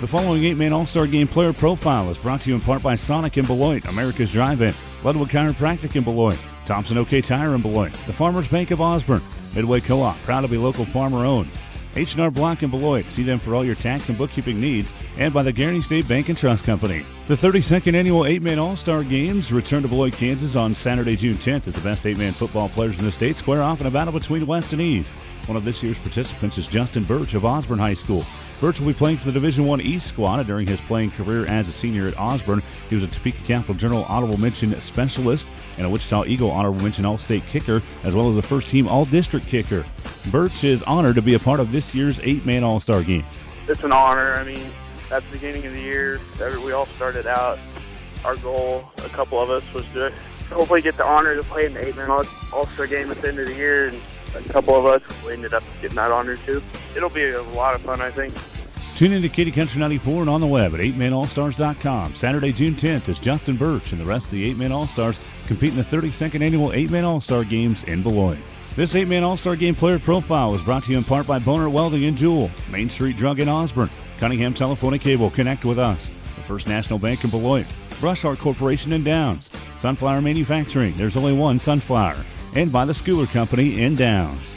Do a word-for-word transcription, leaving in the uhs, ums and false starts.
The following eight-man All-Star Game player profile is brought to you in part by Sonic in Beloit, America's Drive-In, Leadwood Chiropractic in Beloit, Thompson OK Tire in Beloit, the Farmers Bank of Osborne, Midway Co-op, proud to be local farmer-owned, H and R Block in Beloit, see them for all your tax and bookkeeping needs, and by the Guaranty State Bank and Trust Company. The thirty-second Annual eight-man All-Star Games return to Beloit, Kansas on Saturday, June tenth as the best eight-man football players in the state square off in a battle between West and East. One of this year's participants is Justin Birch of Osborne High School. Birch will be playing for the Division I East squad. During his playing career as a senior at Osborne, he was a Topeka Capital Journal Honorable Mention Specialist and a Wichita Eagle Honorable Mention All-State Kicker, as well as a first-team All-District Kicker. Birch is honored to be a part of this year's eight-man All-Star Games. It's an honor. I mean, at the beginning of the year, we all started out. Our goal, a couple of us, was to hopefully get the honor to play in the eight-man All-Star Game at the end of the year, and a couple of us ended up getting that honor too. It'll be a lot of fun, I think. Tune in to Katy Country ninety-four and on the web at eight man all stars dot com. Saturday, June tenth is Justin Birch and the rest of the eight-man All-Stars compete in the thirty-second Annual eight-man All-Star Games in Beloit. This eight-man All-Star Game player profile was brought to you in part by Boner Welding in Jewell, Main Street Drug in Osborne, Cunningham Telephone and Cable, connect with us, the First National Bank in Beloit, Brush Art Corporation in Downs, Sunflower Manufacturing, there's only one Sunflower, and by the Schooler Company in Downs.